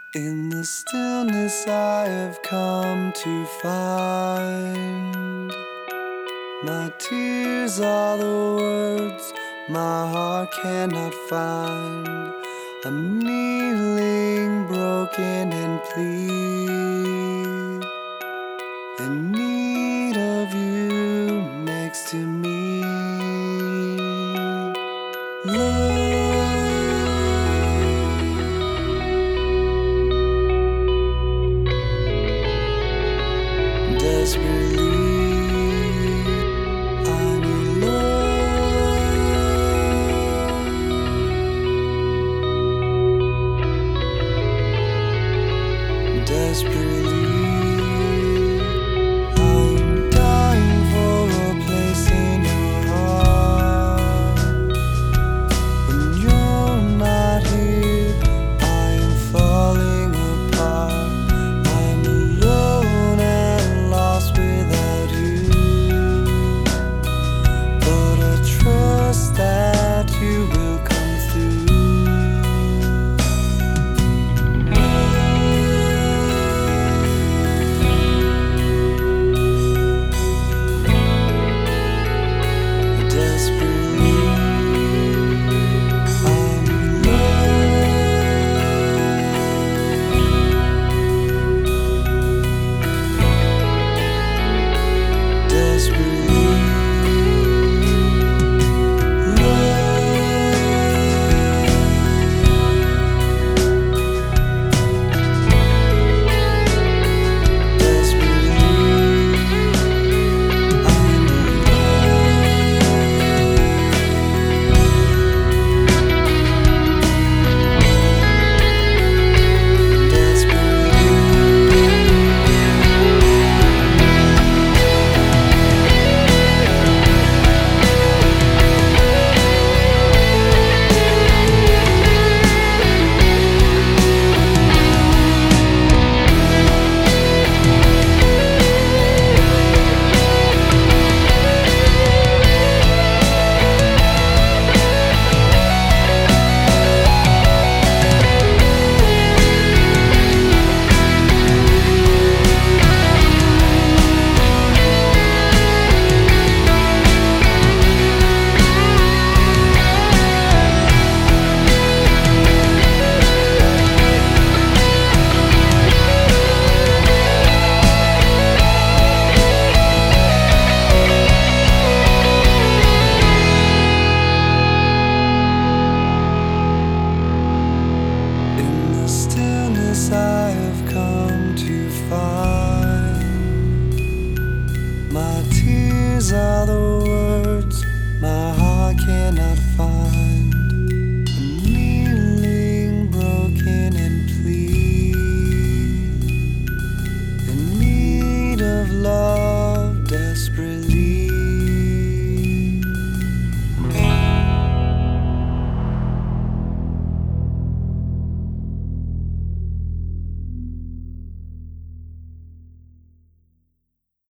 In the stillness I have come to find my tears are the words my heart cannot find. I'm kneeling broken and plead in need of you next to me. Love. Desperately, I need love. Desperately, I'm dying for a place in your heart. When you're not here, I'm falling apart. I'm alone and lost without you, but I trust that you will come through. Desperately, I'm in love. Desperately. I have come to find my tears are the